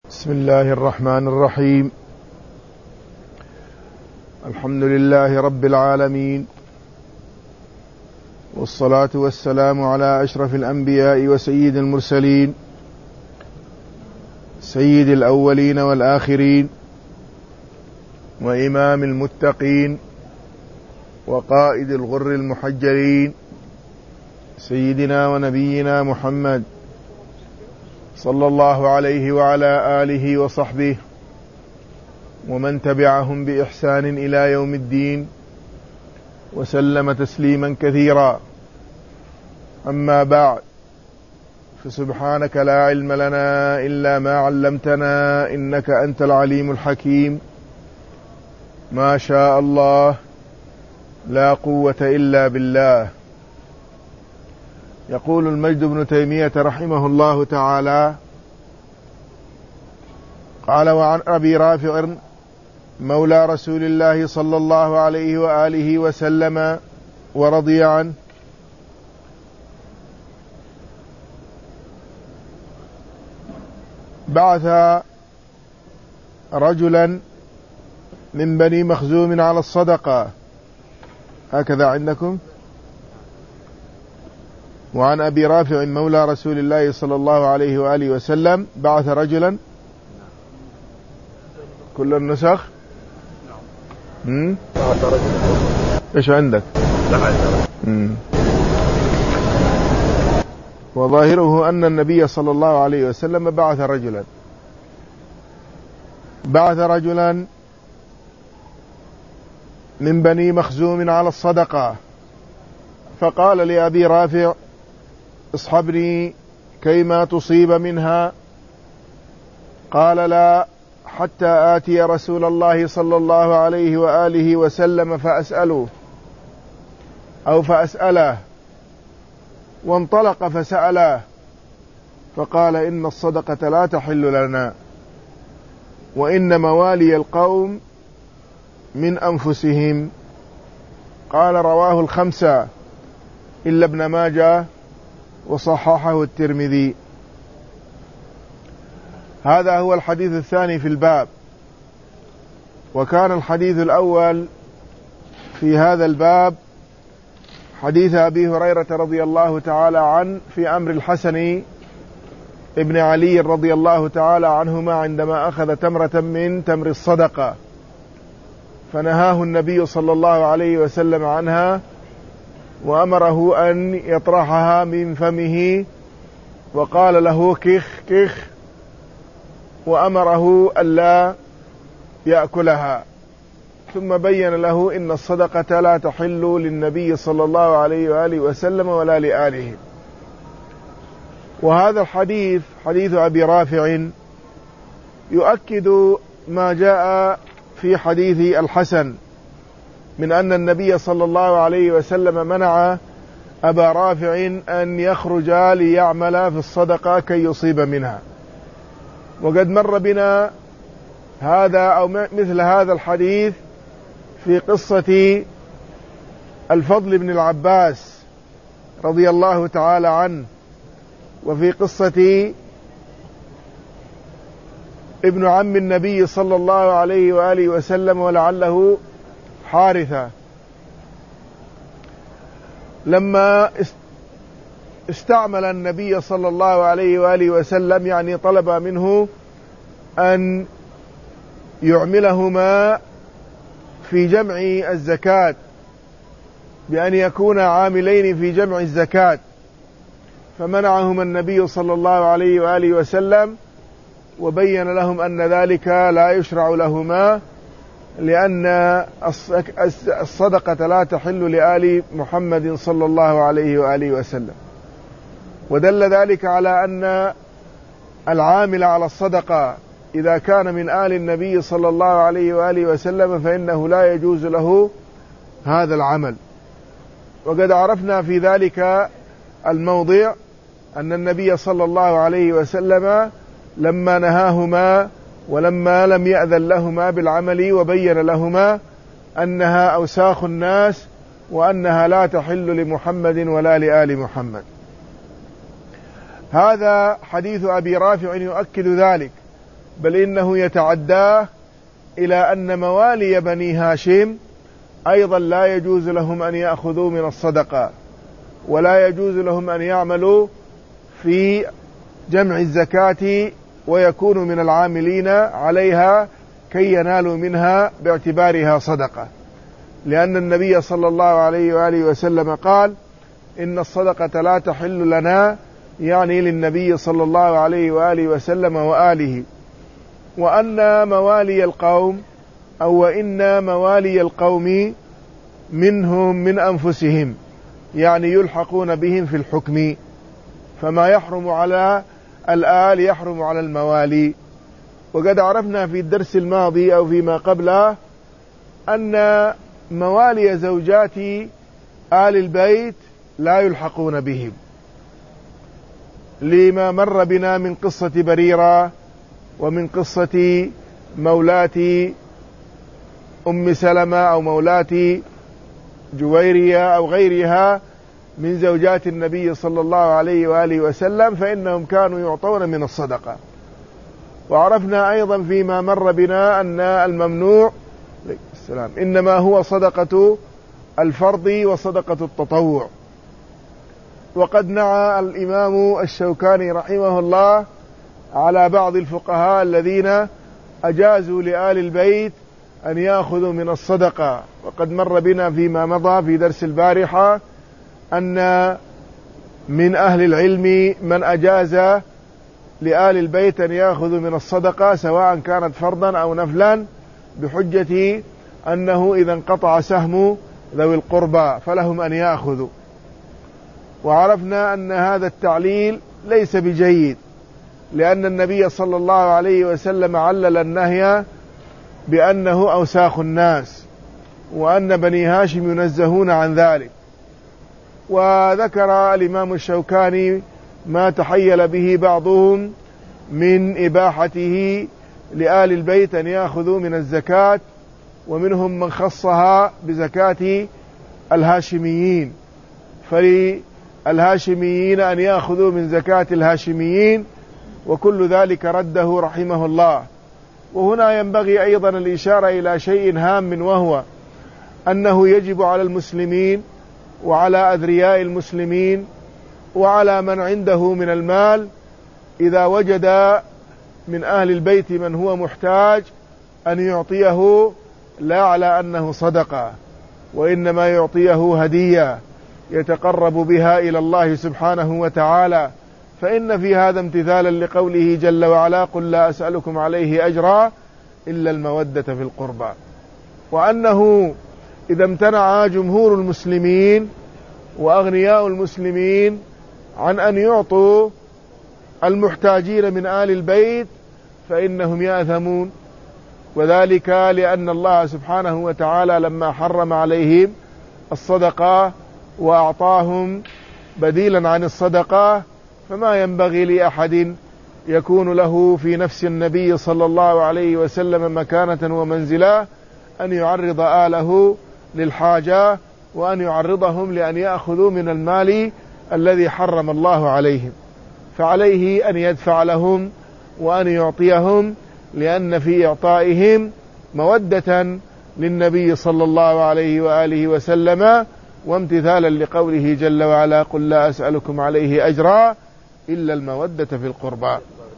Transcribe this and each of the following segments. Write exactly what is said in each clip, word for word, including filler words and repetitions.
بسم الله الرحمن الرحيم. الحمد لله رب العالمين، والصلاة والسلام على أشرف الأنبياء وسيد المرسلين، سيد الأولين والآخرين، وإمام المتقين، وقائد الغر المحجلين، سيدنا ونبينا محمد صلى الله عليه وعلى آله وصحبه ومن تبعهم بإحسان إلى يوم الدين، وسلم تسليما كثيرا. أما بعد، فسبحانك لا علم لنا إلا ما علمتنا إنك أنت العليم الحكيم. ما شاء الله، لا قوة إلا بالله. يقول المجد بن تيمية رحمه الله تعالى: قال: وعن أبي رافع مولى رسول الله صلى الله عليه وآله وسلم ورضي عنه: بعث رجلا من بني مخزوم على الصدقة. هكذا عندكم؟ وعن أبي رافع مولى رسول الله صلى الله عليه وآله وسلم بعث رجلا. كل النسخ امم ايش عندك؟ امم وظاهره أن النبي صلى الله عليه وسلم بعث رجلا بعث رجلا من بني مخزوم على الصدقة، فقال لأبي رافع: اصحبني كيما تصيب منها. قال: لا، حتى آتي رسول الله صلى الله عليه وآله وسلم فأسأله أو فأسأله. وانطلق فسأله، فقال: إن الصدقة لا تحل لنا، وإن موالي القوم من أنفسهم. قال: رواه الخمسة إلا ابن ماجه وصححه الترمذي. هذا هو الحديث الثاني في الباب. وكان الحديث الأول في هذا الباب حديث أبي هريرة رضي الله تعالى عنه في أمر الحسن ابن علي رضي الله تعالى عنهما عندما أخذ تمرة من تمر الصدقة، فنهاه النبي صلى الله عليه وسلم عنها، وأمره أن يطرحها من فمه، وقال له: كخ كخ، وأمره ألا يأكلها. ثم بين له إن الصدقة لا تحل للنبي صلى الله عليه وآله وسلم ولا لآله. وهذا الحديث حديث أبي رافع يؤكد ما جاء في حديث الحسن من أن النبي صلى الله عليه وسلم منع أبا رافع أن يخرج ليعمل في الصدقة كي يصيب منها. وقد مر بنا هذا أو مثل هذا الحديث في قصة الفضل بن العباس رضي الله تعالى عنه، وفي قصة ابن عم النبي صلى الله عليه وآله وسلم ولعله حارثة، لما استعمل النبي صلى الله عليه وآله وسلم، يعني طلب منه أن يعملهما في جمع الزكاة، بأن يكون عاملين في جمع الزكاة، فمنعهما النبي صلى الله عليه وآله وسلم، وبين لهم أن ذلك لا يشرع لهما، لأن الصدقة لا تحل لآل محمد صلى الله عليه وآله وسلم. ودل ذلك على أن العامل على الصدقة إذا كان من آل النبي صلى الله عليه وآله وسلم فإنه لا يجوز له هذا العمل. وقد عرفنا في ذلك الموضع أن النبي صلى الله عليه وسلم لما نهاهما ولما لم يأذن لهما بالعمل وبين لهما أنها أوساخ الناس وأنها لا تحل لمحمد ولا لآل محمد. هذا حديث أبي رافع يؤكد ذلك، بل إنه يتعداه إلى أن موالي بني هاشم أيضا لا يجوز لهم أن يأخذوا من الصدقة، ولا يجوز لهم أن يعملوا في جمع الزكاة ويكونوا من العاملين عليها كي ينالوا منها باعتبارها صدقة، لأن النبي صلى الله عليه وآله وسلم قال إن الصدقة لا تحل لنا، يعني للنبي صلى الله عليه وآله وسلم وآله. وأن موالي القوم أو وإن موالي القوم منهم من أنفسهم، يعني يلحقون بهم في الحكم، فما يحرم على الآل يحرم على الموالي. وقد عرفنا في الدرس الماضي أو فيما قبله أن موالي زوجات آل البيت لا يلحقون بهم، لما مر بنا من قصة بريرة ومن قصة مولاة أم سلمة أو مولاة جويرية أو غيرها من زوجات النبي صلى الله عليه وآله وسلم، فإنهم كانوا يعطون من الصدقة. وعرفنا أيضا فيما مر بنا أن الممنوع السلام إنما هو صدقة الفرض وصدقة التطوع. وقد نعى الإمام الشوكاني رحمه الله على بعض الفقهاء الذين أجازوا لآل البيت أن يأخذوا من الصدقة، وقد مر بنا فيما مضى في درس البارحة أن من أهل العلم من أجاز لآل البيت أن يأخذوا من الصدقة سواء كانت فرضا أو نفلا، بحجة أنه إذا انقطع سهم ذوي القربى فلهم أن يأخذوا. وعرفنا أن هذا التعليل ليس بجيد، لأن النبي صلى الله عليه وسلم علل النهي بأنه أوساخ الناس، وأن بني هاشم ينزهون عن ذلك. وذكر الإمام الشوكاني ما تحيل به بعضهم من إباحته لآل البيت أن يأخذوا من الزكاة، ومنهم من خصها بزكاة الهاشميين، فللهاشميين أن يأخذوا من زكاة الهاشميين، وكل ذلك رده رحمه الله. وهنا ينبغي أيضا الإشارة إلى شيء هام، وهو أنه يجب على المسلمين وعلى أذرياء المسلمين وعلى من عنده من المال إذا وجد من أهل البيت من هو محتاج أن يعطيه، لا على أنه صدقة، وإنما يعطيه هدية يتقرب بها إلى الله سبحانه وتعالى، فإن في هذا امتثالا لقوله جل وعلا قل لا أسألكم عليه أجرا إلا المودة في القربى. وأنه إذا امتنع جمهور المسلمين وأغنياء المسلمين عن أن يعطوا المحتاجين من آل البيت فإنهم يأثمون، وذلك لأن الله سبحانه وتعالى لما حرم عليهم الصدقة وأعطاهم بديلا عن الصدقة، فما ينبغي لأحد يكون له في نفس النبي صلى الله عليه وسلم مكانة ومنزلة أن يعرض آله للحاجة، وأن يعرضهم لأن يأخذوا من المال الذي حرم الله عليهم، فعليه أن يدفع لهم وأن يعطيهم، لأن في إعطائهم مودة للنبي صلى الله عليه وآله وسلم، وامتثالا لقوله جل وعلا قل لا أسألكم عليه أجرا إلا المودة في القربى.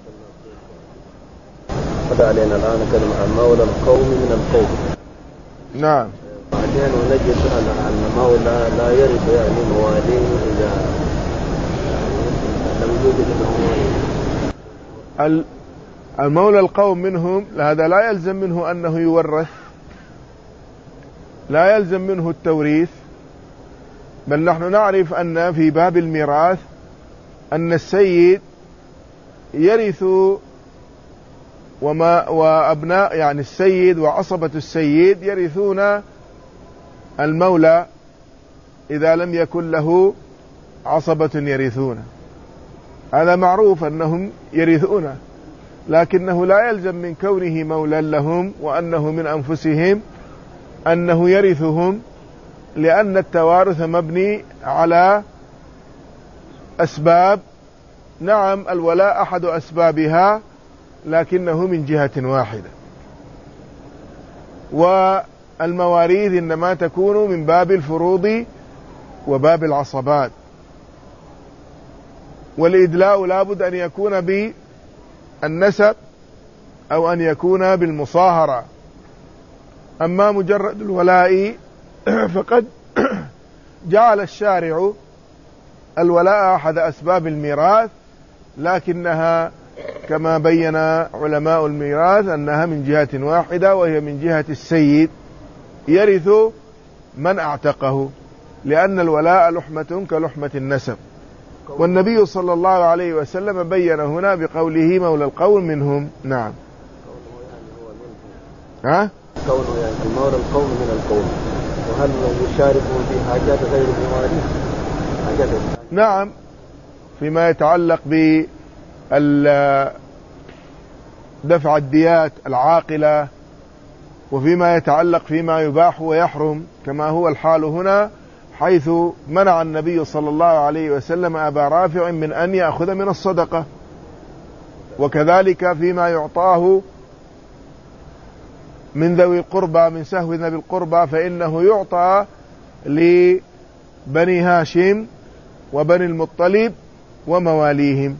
قد علينا الآن كلمة عن مولى القوم من القوم. نعم. بعدين نجد أن المولى لا يرث يعني مواليه إذا لم يوجد له المولى القوم منهم، هذا لا يلزم منه أنه يورث، لا يلزم منه التوريث، بل نحن نعرف أن في باب الميراث أن السيد يرث وما وأبناء يعني السيد وعصبة السيد يرثون المولى إذا لم يكن له عصبة يرثونه، هذا معروف أنهم يرثونه، لكنه لا يلزم من كونه مولى لهم وأنه من أنفسهم أنه يرثهم، لأن التوارث مبني على أسباب. نعم الولاء أحد أسبابها، لكنه من جهة واحدة. والمواريث إنما تكون من باب الفروض وباب العصبات، والإدلاء لابد أن يكون بالنسب أو أن يكون بالمصاهرة. أما مجرد الولاء فقد جعل الشارع الولاء أحد أسباب الميراث، لكنها كما بين علماء الميراث أنها من جهة واحدة، وهي من جهة السيد يرث من أعتقه، لأن الولاء لحمة كلحمة النسب. والنبي صلى الله عليه وسلم بين هنا بقوله مولى القوم منهم. نعم. ها؟ كونه يعني المولى القوم من القوم، وهل يشاركون في حاجات غير المواريث؟ حاجات نعم، فيما يتعلق بدفع الديات العاقلة، وفيما يتعلق فيما يباح ويحرم، كما هو الحال هنا، حيث منع النبي صلى الله عليه وسلم أبا رافع من أن يأخذ من الصدقة. وكذلك فيما يعطاه من ذوي القربى من سهو ذوي القربى، فإنه يعطى لبني هاشم وبني المطلب ومواليهم.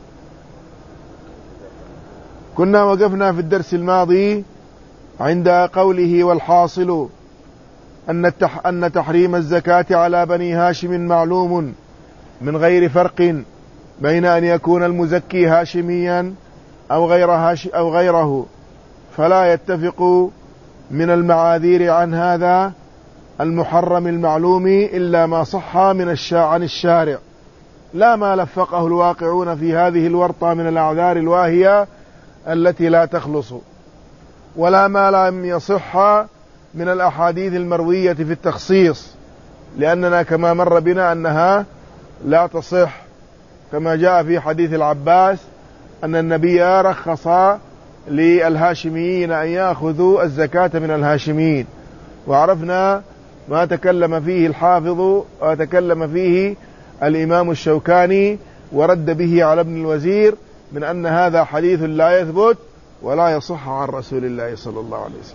كنا وقفنا في الدرس الماضي عند قوله والحاصل أن, أن تحريم الزكاة على بني هاشم معلوم من غير فرق بين أن يكون المزكي هاشميا أو, غير هاش أو غيره، فلا يتفق من المعاذير عن هذا المحرم المعلوم إلا ما صح من الشاع عن الشارع، لا ما لفقه الواقعون في هذه الورطة من الأعذار الواهية التي لا تخلص، ولا ما لم يصح من الأحاديث المروية في التخصيص، لأننا كما مر بنا أنها لا تصح، كما جاء في حديث العباس أن النبي رخص للهاشميين أن يأخذوا الزكاة من الهاشميين. وعرفنا ما تكلم فيه الحافظ وتكلم فيه الإمام الشوكاني ورد به على ابن الوزير من أن هذا حديث لا يثبت ولا يصح عن رسول الله صلى الله عليه وسلم.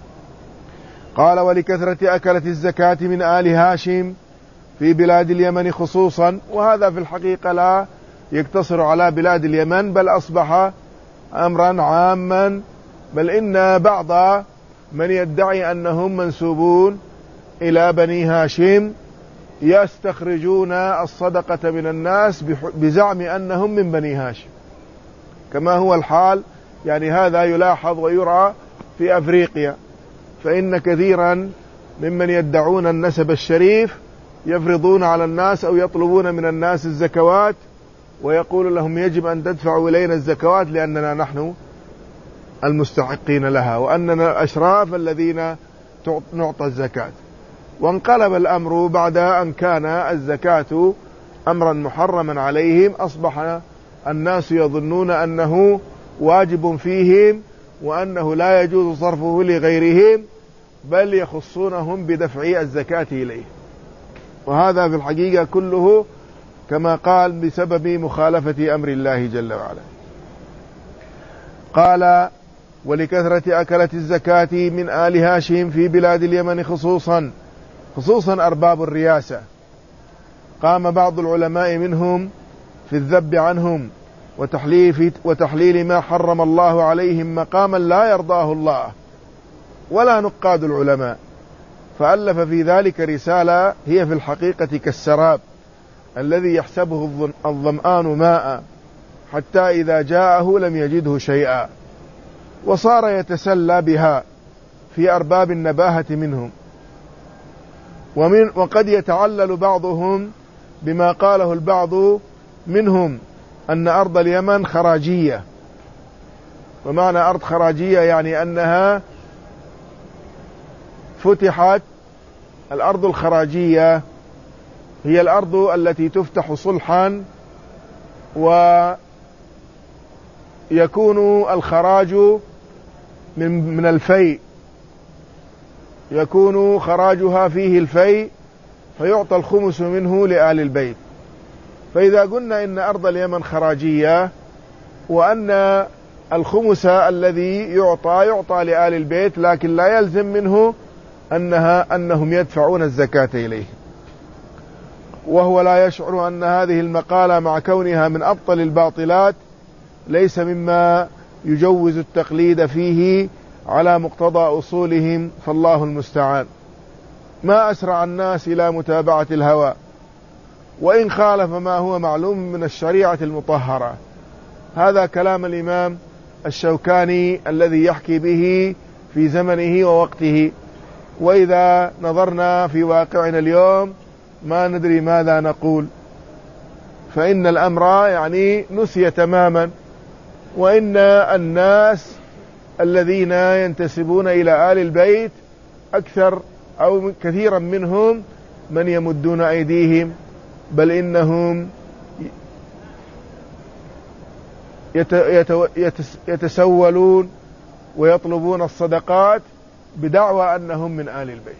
قال ولكثرة أكلة الزكاة من آل هاشم في بلاد اليمن خصوصا، وهذا في الحقيقة لا يقتصر على بلاد اليمن، بل أصبح أمرا عاما، بل إن بعض من يدعي أنهم منسوبون إلى بني هاشم يستخرجون الصدقة من الناس بزعم أنهم من بني هاشم، كما هو الحال. يعني هذا يلاحظ ويرى في أفريقيا، فإن كثيرا ممن يدعون النسب الشريف يفرضون على الناس أو يطلبون من الناس الزكوات، ويقول لهم يجب أن تدفعوا إلينا الزكوات لأننا نحن المستحقين لها، وأننا الأشراف الذين نعطى الزكاة. وانقلب الأمر بعد أن كان الزكاة أمرا محرما عليهم، أصبح الناس يظنون أنه واجب فيهم وأنه لا يجوز صرفه لغيرهم، بل يخصونهم بدفع الزكاة إليه. وهذا في الحقيقة كله كما قال بسبب مخالفة أمر الله جل وعلا. قال ولكثرة أكلة الزكاة من آل هاشم في بلاد اليمن خصوصا، خصوصا أرباب الرياسة، قام بعض العلماء منهم في الذب عنهم وتحليل, وتحليل ما حرم الله عليهم مقاما لا يرضاه الله ولا نقاد العلماء، فألف في ذلك رسالة هي في الحقيقة كالسراب الذي يحسبه الظمآن ماء حتى إذا جاءه لم يجده شيئا، وصار يتسلى بها في أرباب النباهة منهم. ومن وقد يتعلل بعضهم بما قاله البعض منهم أن أرض اليمن خراجية. ومعنى أرض خراجية يعني أنها فتحت، الأرض الخراجية هي الأرض التي تفتح صلحا ويكون الخراج من من الفيء، يكون خراجها فيه الفيء فيعطى الخمس منه لآل البيت. فإذا قلنا إن أرض اليمن خراجية وأن الخمس الذي يعطى يعطى لآل البيت، لكن لا يلزم منه أنها أنهم يدفعون الزكاة إليه. وهو لا يشعر أن هذه المقالة مع كونها من أبطل الباطلات ليس مما يجوز التقليد فيه على مقتضى أصولهم، فالله المستعان. ما أسرع الناس إلى متابعة الهوى، وإن خالف ما هو معلوم من الشريعة المطهرة. هذا كلام الإمام الشوكاني الذي يحكي به في زمنه ووقته. وإذا نظرنا في واقعنا اليوم ما ندري ماذا نقول، فإن الأمر يعني نسي تماما، وإن الناس الذين ينتسبون إلى آل البيت أكثر أو كثيرا منهم من يمدون أيديهم، بل إنهم يتسولون ويطلبون الصدقات بدعوى أنهم من آل البيت.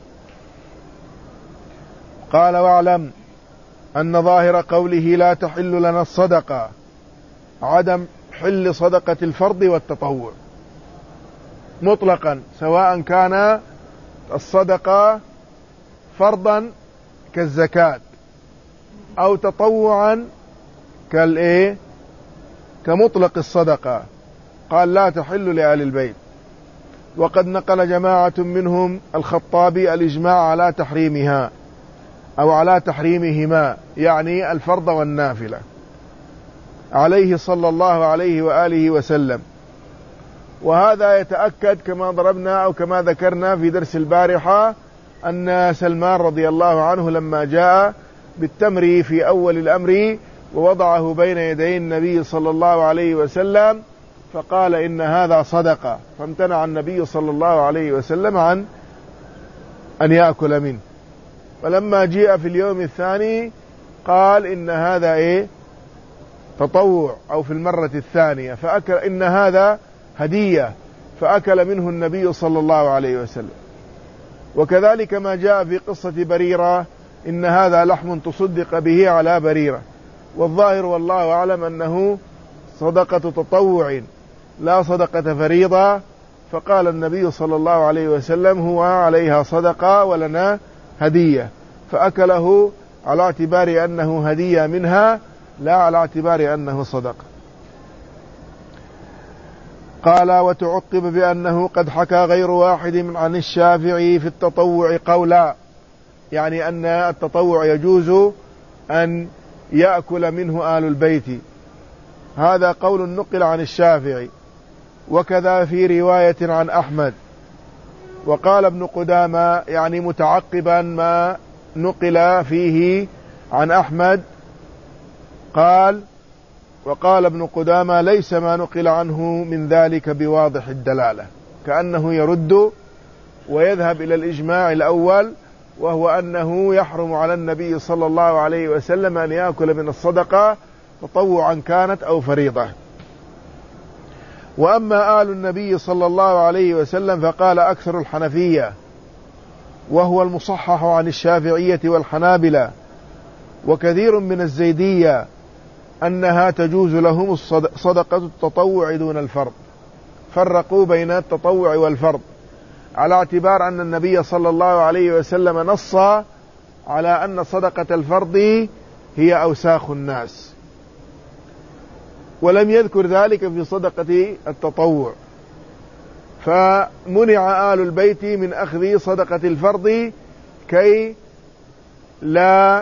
قال: واعلم أن ظاهر قوله لا تحل لنا الصدقة عدم حل صدقة الفرض والتطوع مطلقا، سواء كان الصدقة فرضا كالزكاة أو تطوعا كالإيه كمطلق الصدقة. قال: لا تحل لآل البيت. وقد نقل جماعة منهم الخطابي الإجماع على تحريمها أو على تحريمهما، يعني الفرض والنافلة، عليه صلى الله عليه وآله وسلم. وهذا يتأكد كما ضربنا أو كما ذكرنا في درس البارحة أن سلمان رضي الله عنه لما جاء بالتمر في أول الأمر ووضعه بين يدي النبي صلى الله عليه وسلم فقال: إن هذا صدقة، فامتنع النبي صلى الله عليه وسلم عن أن يأكل منه. ولما جاء في اليوم الثاني قال: إن هذا إيه تطوع، أو في المرة الثانية فأكل إن هذا هدية، فأكل منه النبي صلى الله عليه وسلم. وكذلك ما جاء في قصة بريرة: إن هذا لحم تصدق به على بريرة. والظاهر والله أعلم أنه صدقة تطوع لا صدقة فريضة، فقال النبي صلى الله عليه وسلم: هو عليها صدقة ولنا هدية، فأكله على اعتبار أنه هدية منها لا على اعتبار أنه صدقة. قال: وتعقب بأنه قد حكى غير واحد عن الشافعي في التطوع قولا، يعني أن التطوع يجوز أن يأكل منه آل البيت، هذا قول نقل عن الشافعي. وكذا في رواية عن أحمد. وقال ابن قدامة يعني متعقبا ما نقل فيه عن أحمد، قال: وقال ابن قدامة: ليس ما نقل عنه من ذلك بواضح الدلالة، كأنه يرد ويذهب إلى الإجماع الأول، وهو أنه يحرم على النبي صلى الله عليه وسلم أن يأكل من الصدقة تطوعا كانت أو فريضة. وأما آل النبي صلى الله عليه وسلم فقال أكثر الحنفية، وهو المصحح عن الشافعية والحنابلة وكثير من الزيدية، أنها تجوز لهم صدقة التطوع دون الفرض. فرقوا بين التطوع والفرض على اعتبار أن النبي صلى الله عليه وسلم نص على أن صدقة الفرض هي أوساخ الناس، ولم يذكر ذلك في صدقة التطوع، فمنع آل البيت من أخذ صدقة الفرض كي لا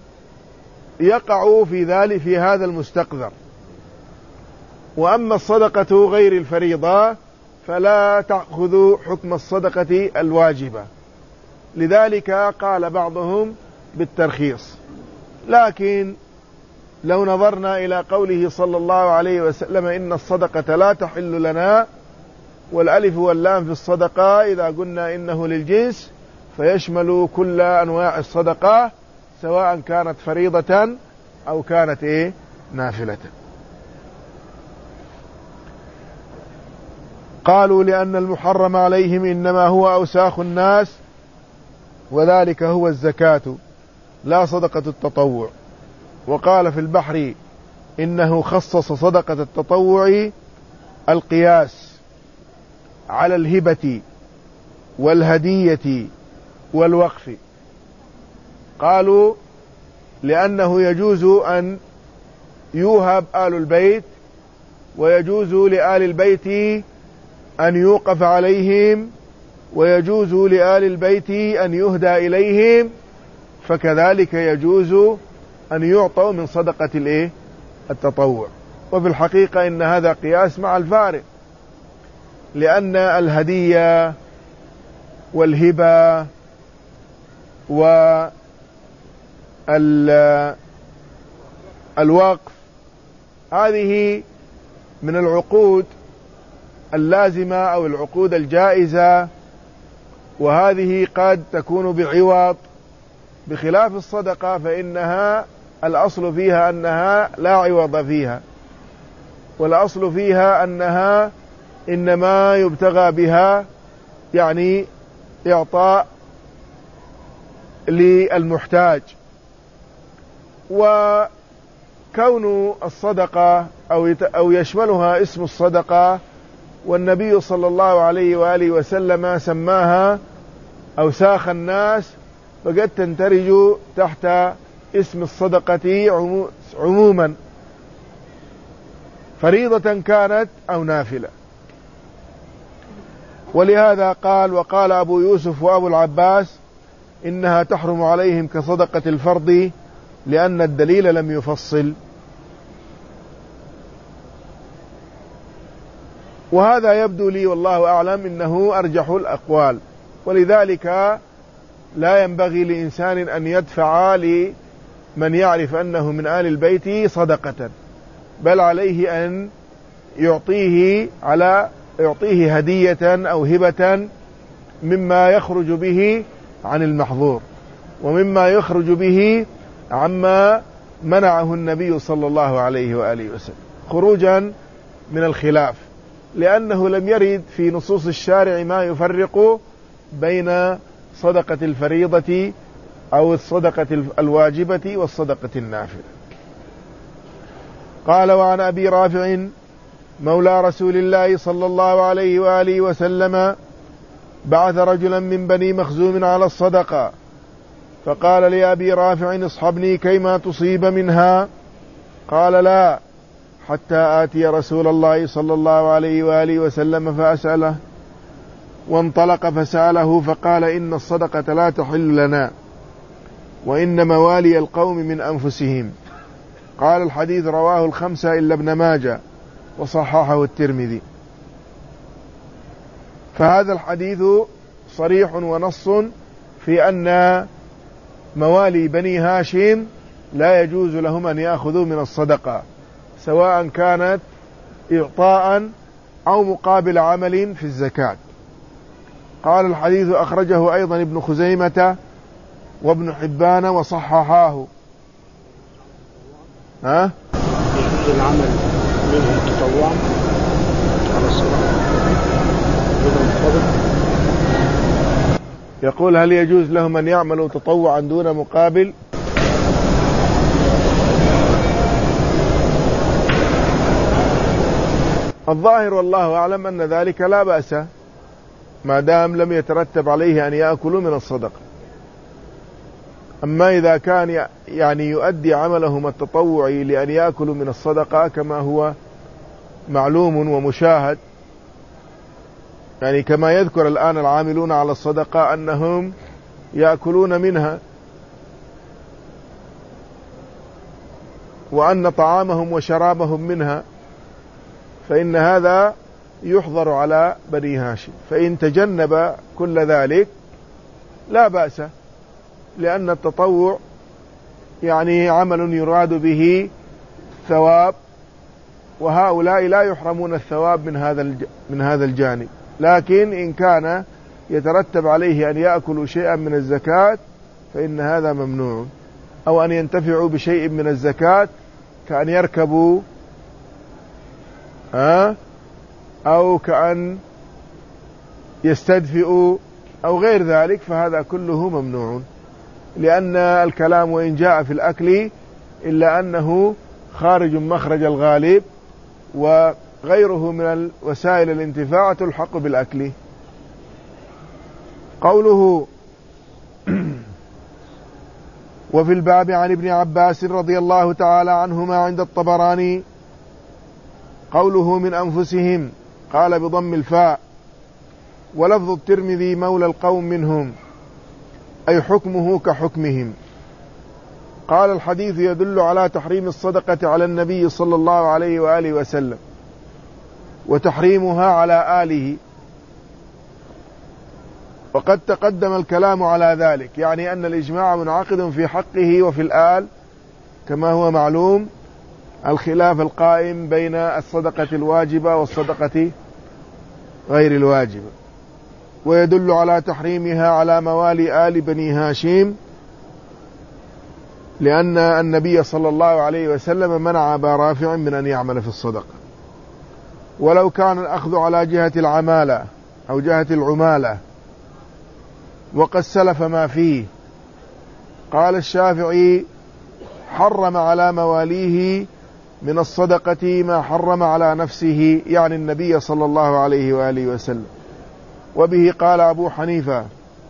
يقعوا في ذلك في هذا المستقذر. وأما الصدقة غير الفريضة فلا تأخذ حكم الصدقة الواجبة، لذلك قال بعضهم بالترخيص. لكن لو نظرنا إلى قوله صلى الله عليه وسلم: إن الصدقة لا تحل لنا، والألف واللام في الصدقة إذا قلنا إنه للجنس فيشمل كل أنواع الصدقة سواء كانت فريضة أو كانت إيه نافلة. قالوا: لأن المحرم عليهم إنما هو أوساخ الناس، وذلك هو الزكاة لا صدقة التطوع. وقال في البحر: إنه خصص صدقة التطوع القياس على الهبة والهدية والوقف؟ قالوا لأنه يجوز أن يوهب آل البيت، ويجوز لآل البيت أن يوقف عليهم، ويجوز لآل البيت أن يهدى إليهم، فكذلك يجوز أن يعطوا من صدقة الإيه؟ التطوع. وفي الحقيقة إن هذا قياس مع الفارق، لأن الهدية والهبة والوقف هذه من العقود اللازمة أو العقود الجائزة، وهذه قد تكون بعوض، بخلاف الصدقة فإنها الأصل فيها أنها لا عوض فيها، والأصل فيها أنها إنما يبتغى بها يعني إعطاء للمحتاج. وكون الصدقة أو يشملها اسم الصدقة، والنبي صلى الله عليه وآله وسلم سماها أوساخ الناس، فقد تندرج تحت اسم الصدقة عموما، فريضة كانت أو نافلة. ولهذا قال وقال أبو يوسف وأبو العباس إنها تحرم عليهم كصدقة الفرض، لأن الدليل لم يفصل. وهذا يبدو لي والله أعلم إنه أرجح الأقوال، ولذلك لا ينبغي لإنسان أن يدفع لمن يعرف أنه من آل البيت صدقة، بل عليه أن يعطيه على يعطيه هدية أو هبة مما يخرج به عن المحظور، ومما يخرج به عما منعه النبي صلى الله عليه وآله وسلم، خروجا من الخلاف، لأنه لم يرد في نصوص الشارع ما يفرق بين صدقة الفريضة أو الصدقة الواجبة والصدقة النافلة. قال وعن أبي رافع مولى رسول الله صلى الله عليه وآله وسلم بعث رجلا من بني مخزوم على الصدقة، فقال لأبي رافع اصحبني كيما تصيب منها، قال لا حتى آتي رسول الله صلى الله عليه وآله وسلم فأسأله، وانطلق فسأله فقال إن الصدقة لا تحل لنا، وإن موالي القوم من أنفسهم. قال الحديث رواه الخمسة إلا ابن ماجه وصححه الترمذي. فهذا الحديث صريح ونص في أن موالي بني هاشم لا يجوز لهم أن يأخذوا من الصدقة، سواء كانت إعطاء أو مقابل عمل في الزكاة. قال الحديث أخرجه أيضا ابن خزيمة وابن حبان وصححاه. ها؟ يجوز العمل منه التطوع على الصلاة. يقول هل يجوز لهم أن يعملوا تطوعا دون مقابل؟ الظاهر والله أعلم أن ذلك لا بأس، ما دام لم يترتب عليه أن يأكلوا من الصدقة. أما إذا كان يعني يؤدي عملهم التطوعي لأن يأكلوا من الصدقة كما هو معلوم ومشاهد، يعني كما يذكر الآن العاملون على الصدقة أنهم يأكلون منها، وأن طعامهم وشرابهم منها، فإن هذا يحظر على بني هاشم، فإن تجنب كل ذلك لا بأس، لأن التطوع يعني عمل يراد به ثواب، وهؤلاء لا يحرمون الثواب من هذا من هذا الجانب. لكن إن كان يترتب عليه أن يأكلوا شيئا من الزكاة فإن هذا ممنوع، أو أن ينتفعوا بشيء من الزكاة كأن يركبوا ها أو كأن يستدفئوا أو غير ذلك، فهذا كله ممنوع، لأن الكلام وإن جاء في الأكل إلا أنه خارج مخرج الغالب، غيره من وسائل الانتفاع تلحق بالأكل. قوله وفي الباب عن ابن عباس رضي الله تعالى عنهما عند الطبراني قوله من أنفسهم قال بضم الفاء، ولفظ الترمذي مولى القوم منهم، أي حكمه كحكمهم. قال الحديث يدل على تحريم الصدقة على النبي صلى الله عليه وآله وسلم وتحريمها على آله، وقد تقدم الكلام على ذلك، يعني أن الإجماع منعقد في حقه وفي الآل كما هو معلوم، الخلاف القائم بين الصدقة الواجبة والصدقة غير الواجبة. ويدل على تحريمها على موالي آل بني هاشم، لأن النبي صلى الله عليه وسلم منع أبا رافع من أن يعمل في الصدقة، ولو كان الأخذ على جهة العمالة أو جهة العمالة، وقد سلف ما فيه. قال الشافعي حرم على مواليه من الصدقة ما حرم على نفسه، يعني النبي صلى الله عليه وآله وسلم. وبه قال أبو حنيفة.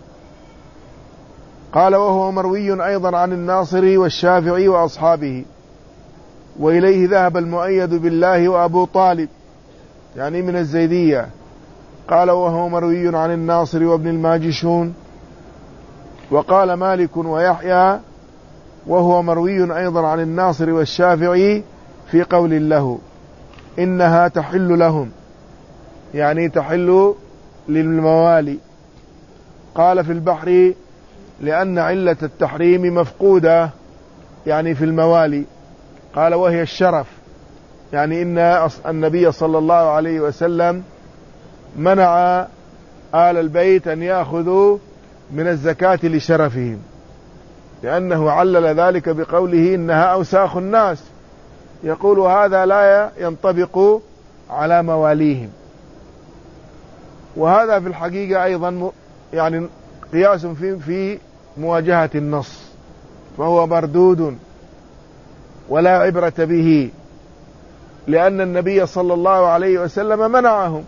قال وهو مروي أيضا عن الناصري والشافعي وأصحابه، وإليه ذهب المؤيد بالله وأبو طالب، يعني من الزيدية. قال وهو مروي عن الناصر وابن الماجشون. وقال مالك ويحيى وهو مروي أيضا عن الناصر والشافعي في قول له إنها تحل لهم، يعني تحل للموالي. قال في البحر لأن علة التحريم مفقودة، يعني في الموالي. قال وهي الشرف، يعني إن النبي صلى الله عليه وسلم منع آل البيت أن يأخذوا من الزكاة لشرفهم، لأنه علل ذلك بقوله إنها أوساخ الناس، يقول هذا لا ينطبق على مواليهم. وهذا في الحقيقة أيضا يعني قياس في في مواجهة النص، فهو مردود ولا عبرة به، لأن النبي صلى الله عليه وسلم منعهم،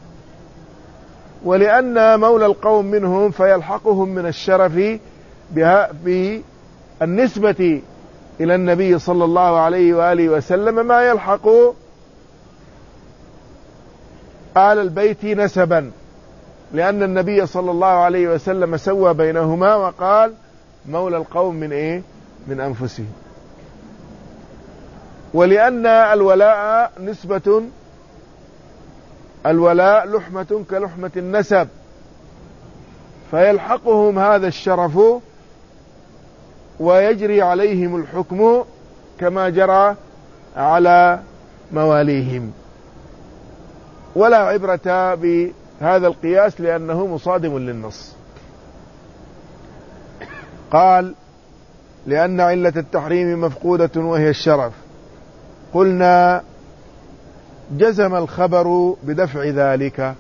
ولأن مولى القوم منهم فيلحقهم من الشرف بالنسبة إلى النبي صلى الله عليه وآله وسلم ما يلحق آل البيت نسبا، لأن النبي صلى الله عليه وسلم سوى بينهما وقال مولى القوم من إيه؟ من أنفسهم. ولأن الولاء نسبة، الولاء لحمة كلحمة النسب، فيلحقهم هذا الشرف ويجري عليهم الحكم كما جرى على مواليهم، ولا عبرة بهذا القياس لأنه مصادم للنص. قال لأن علة التحريم مفقودة وهي الشرف. قلنا جزم الخبر بدفع ذلك،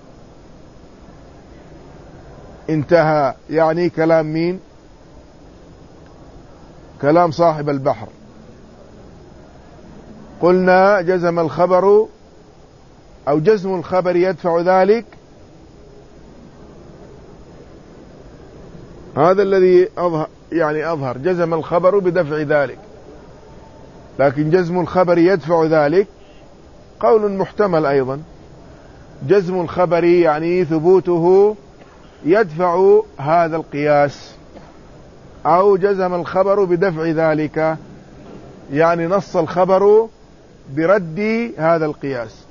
انتهى، يعني كلام مين؟ كلام صاحب البحر. قلنا جزم الخبر أو جزم الخبر يدفع ذلك، هذا الذي أظهر، يعني أظهر جزم الخبر بدفع ذلك، لكن جزم الخبر يدفع ذلك قول محتمل أيضا. جزم الخبر يعني ثبوته يدفع هذا القياس، أو جزم الخبر بدفع ذلك يعني نص الخبر برد هذا القياس.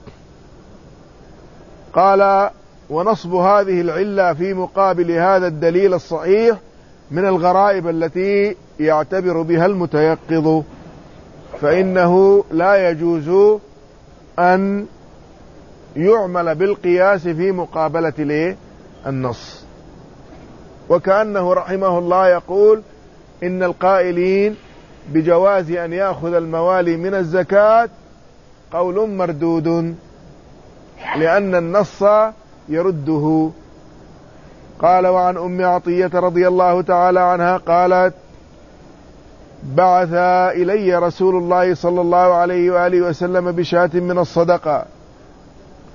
قال ونصب هذه العلة في مقابل هذا الدليل الصحيح من الغرائب التي يعتبر بها المتيقظ، فإنه لا يجوز أن يعمل بالقياس في مقابلة النص. وكأنه رحمه الله يقول إن القائلين بجواز أن يأخذ الموالي من الزكاة قول مردود، لأن النص يرده. قال وعن أم عطية رضي الله تعالى عنها قالت بعث إلي رسول الله صلى الله عليه وآله وسلم بشاة من الصدقة،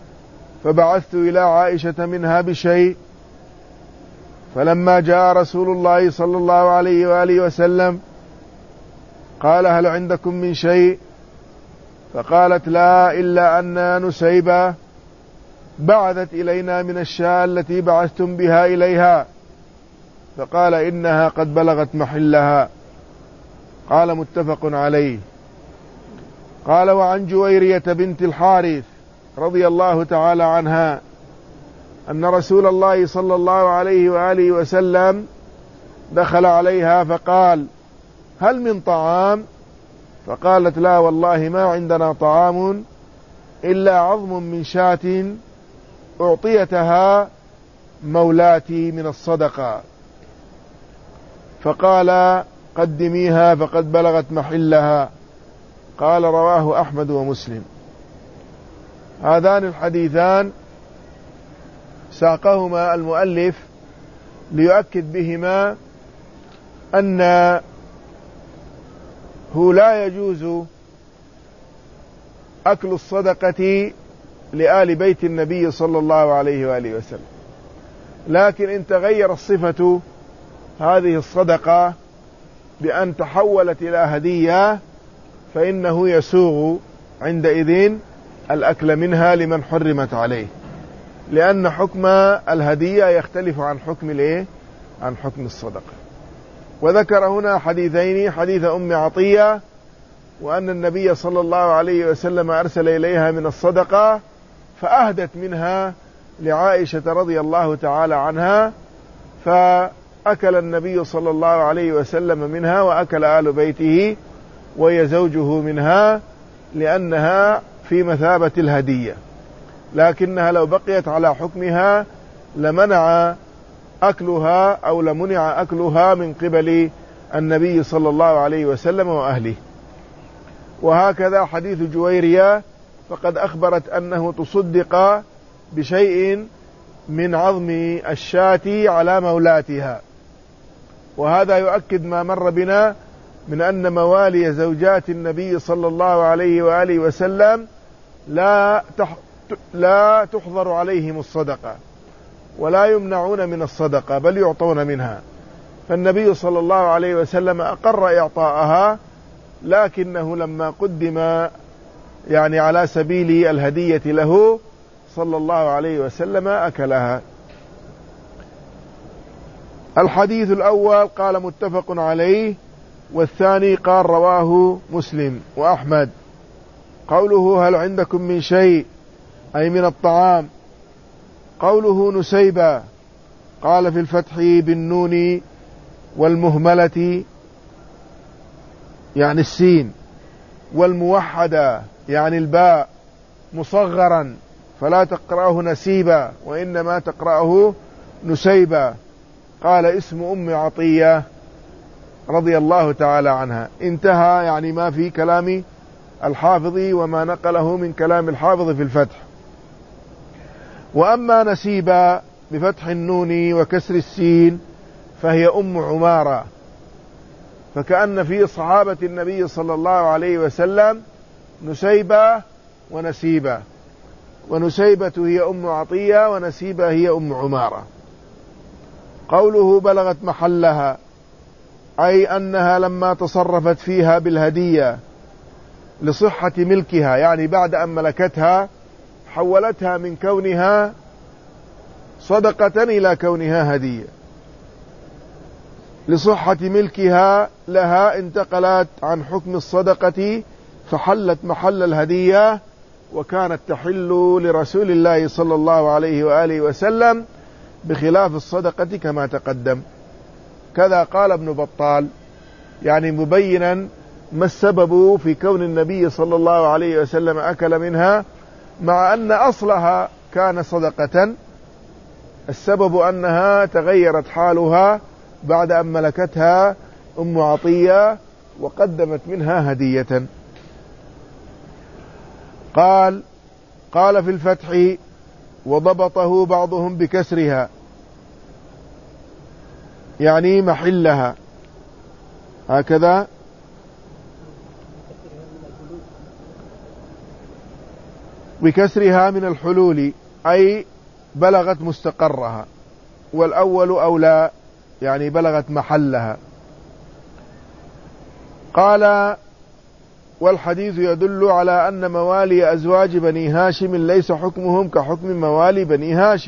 فبعثت إلى عائشة منها بشيء، فلما جاء رسول الله صلى الله عليه وآله وسلم قال هل عندكم من شيء؟ فقالت لا إلا أن نسيبة بعثت إلينا من الشاة التي بعثتم بها إليها، فقال إنها قد بلغت محلها. قال متفق عليه. قال وعن جويرية بنت الحارث رضي الله تعالى عنها أن رسول الله صلى الله عليه وآله وسلم دخل عليها فقال هل من طعام؟ فقالت لا والله ما عندنا طعام إلا عظم من شاة أعطيتها مولاتي من الصدقة. فقال قدميها فقد بلغت محلها. قال رواه أحمد ومسلم. هذان الحديثان ساقهما المؤلف ليؤكد بهما أنه لا يجوز أكل الصدقة لآل بيت النبي صلى الله عليه وآله وسلم، لكن إن تغير الصفة هذه الصدقة بأن تحولت إلى هدية فإنه يسوغ عندئذ الأكل منها لمن حرمت عليه، لأن حكم الهدية يختلف عن حكم الإيه؟ عن حكم الصدقة. وذكر هنا حديثين: حديث أم عطية وأن النبي صلى الله عليه وسلم أرسل إليها من الصدقة فأهدت منها لعائشة رضي الله تعالى عنها، فأكل النبي صلى الله عليه وسلم منها وأكل آل بيته وهي زوجه منها لأنها في مثابة الهدية، لكنها لو بقيت على حكمها لمنع أكلها أو لمنع أكلها من قبل النبي صلى الله عليه وسلم وأهله. وهكذا حديث جويرية فقد أخبرت أنه تصدق بشيء من عظم الشاة على مولاتها، وهذا يؤكد ما مر بنا من أن موالي زوجات النبي صلى الله عليه وآله وسلم لا لا تحظر عليهم الصدقة ولا يمنعون من الصدقة بل يعطون منها، فالنبي صلى الله عليه وسلم أقر إعطاءها، لكنه لما قدم يعني على سبيل الهدية له صلى الله عليه وسلم أكلها. الحديث الأول قال متفق عليه، والثاني قال رواه مسلم وأحمد. قوله هل عندكم من شيء أي من الطعام. قوله نسيبة قال في الفتح بالنون والمهملة يعني السين، والموحدة يعني الباء مصغرا فلا تقرأه نسيبة وإنما تقرأه نسيبة. قال اسم أم عطية رضي الله تعالى عنها. انتهى يعني ما في كلام الحافظ وما نقله من كلام الحافظ في الفتح. وأما نسيبة بفتح النون وكسر السين فهي أم عمارة، فكأن في صحابة النبي صلى الله عليه وسلم نسيبة ونسيبة، ونسيبة هي أم عطية ونسيبة هي أم عمارة. قوله بلغت محلها أي أنها لما تصرفت فيها بالهدية لصحة ملكها، يعني بعد أن ملكتها حولتها من كونها صدقة إلى كونها هدية، لصحة ملكها لها انتقلت عن حكم الصدقة فحلت محل الهدية، وكانت تحل لرسول الله صلى الله عليه وآله وسلم بخلاف الصدقة كما تقدم. كذا قال ابن بطال، يعني مبينا ما السبب في كون النبي صلى الله عليه وسلم أكل منها مع أن أصلها كان صدقة. السبب أنها تغيرت حالها بعد أن ملكتها أم عطية وقدمت منها هدية. قال قال في الفتح وضبطه بعضهم بكسرها يعني محلها، هكذا بكسرها من الحلول أي بلغت مستقرها، والأول أولى يعني بلغت محلها. قال: والحديث يدل على أن موالي أزواج بني هاشم ليس حكمهم كحكم موالي بني هاشم،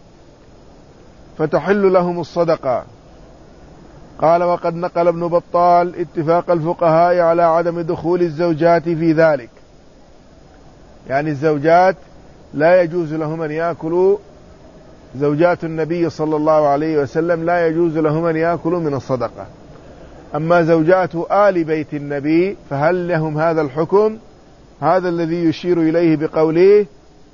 فتحل لهم الصدقة. قال: وقد نقل ابن بطال اتفاق الفقهاء على عدم دخول الزوجات في ذلك، يعني الزوجات لا يجوز لهم أن يأكلوا، زوجات النبي صلى الله عليه وسلم لا يجوز لهم أن يأكلوا من الصدقة. أما زوجات آل بيت النبي فهل لهم هذا الحكم؟ هذا الذي يشير إليه بقوله: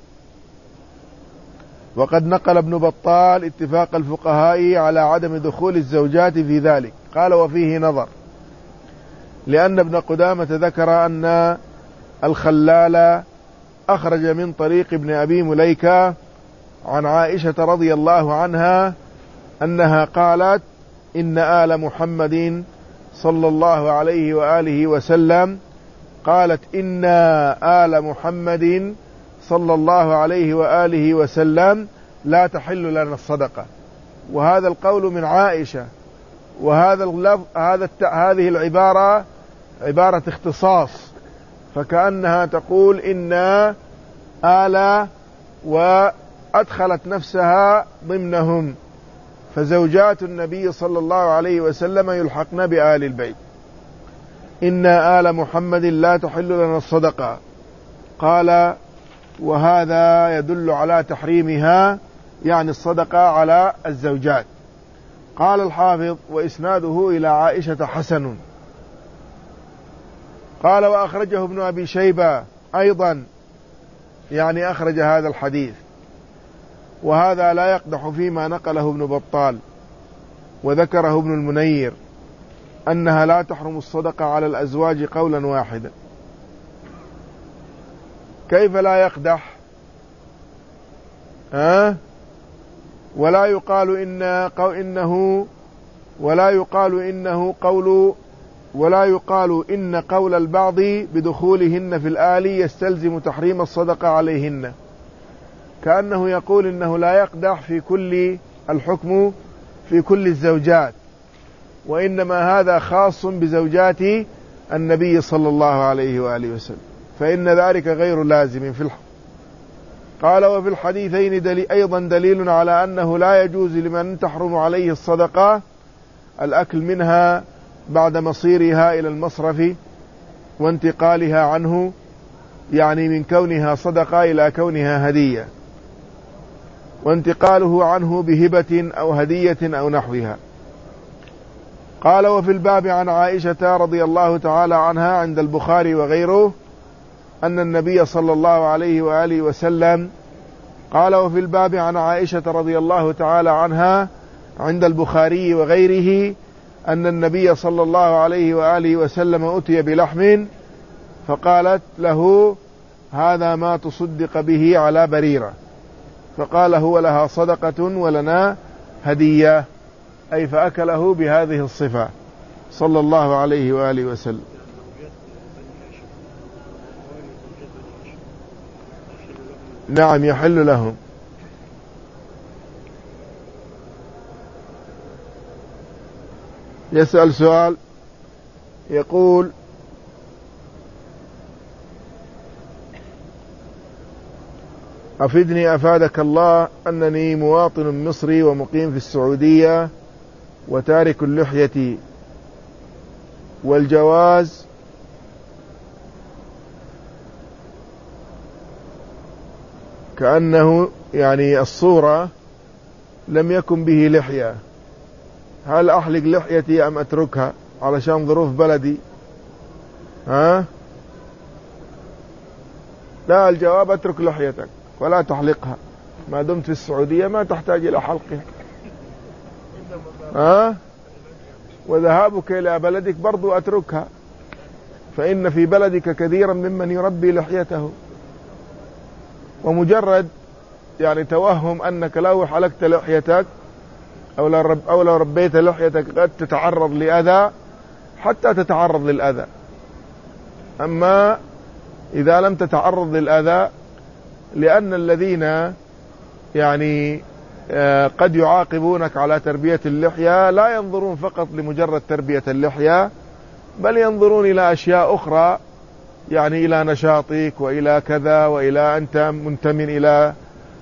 وقد نقل ابن بطال اتفاق الفقهاء على عدم دخول الزوجات في ذلك. قال: وفيه نظر، لأن ابن قدامة ذكر أن الخلال أخرج من طريق ابن أبي مليكة عن عائشة رضي الله عنها أنها قالت: إن آل محمد صلى الله عليه وآله وسلم، قالت: إن آل محمد صلى الله عليه وآله وسلم لا تحل لنا الصدقة. وهذا القول من عائشة، وهذا اللفظ هذا هذه العبارة عبارة اختصاص، فكأنها تقول إن آل، وأدخلت نفسها ضمنهم، فزوجات النبي صلى الله عليه وسلم يلحقن بآل البيت. إن آل محمد لا تحل لنا الصدقة. قال: وهذا يدل على تحريمها، يعني الصدقة على الزوجات. قال الحافظ: وإسناده إلى عائشة حسن. قال: وأخرجه ابن أبي شيبة أيضا، يعني أخرج هذا الحديث، وهذا لا يقدح فيما نقله ابن بطال، وذكره ابن المنير أنها لا تحرم الصدقة على الأزواج قولا واحدا. كيف لا يقدح؟ ها؟ ولا يقال إن قو إنه ولا يقال إنه قول ولا يقال إن قول البعض بدخولهن في الآل يستلزم تحريم الصدقة عليهن، كأنه يقول إنه لا يقدح في كل الحكم في كل الزوجات، وإنما هذا خاص بزوجات النبي صلى الله عليه وآله وسلم، فإن ذلك غير لازم في الحكم. قال: وفي الحديثين دليل أيضا دليل على أنه لا يجوز لمن تحرم عليه الصدقة الأكل منها بعد مصيرها إلى المصرف وانتقالها عنه، يعني من كونها صدقة إلى كونها هدية، وانتقاله عنه بهبة أو هدية أو نحوها. قال: وفي الباب عن عائشة رضي الله تعالى عنها عند البخاري وغيره أن النبي صلى الله عليه وآله وسلم قال: وفي الباب عن عائشة رضي الله تعالى عنها عند البخاري وغيره أن النبي صلى الله عليه وآله وسلم أتي بلحم فقالت له: هذا ما تصدق به على بريرة، فقال: هو لها صدقة ولنا هدية، أي فأكله بهذه الصفة صلى الله عليه وآله وسلم. نعم، يحل لهم. يسأل سؤال يقول: أفدني أفادك الله أنني مواطن مصري ومقيم في السعودية وتارك اللحية، والجواز كأنه يعني الصورة لم يكن به لحية، هل أحلق لحيتي أم أتركها علشان ظروف بلدي؟ ها؟ لا، الجواب: أترك لحيتك ولا تحلقها، ما دمت في السعودية ما تحتاج إلى حلقها. ها؟ وذهابك إلى بلدك برضو أتركها، فإن في بلدك كثيرا ممن يربي لحيته، ومجرد يعني توهم أنك لو حلقت لحيتك أو لو, رب أو لو ربيت لحيتك قد تتعرض لأذى، حتى تتعرض للأذى. أما إذا لم تتعرض للأذى، لأن الذين يعني قد يعاقبونك على تربية اللحية لا ينظرون فقط لمجرد تربية اللحية، بل ينظرون إلى أشياء أخرى، يعني إلى نشاطك وإلى كذا، وإلى أنت منتمن إلى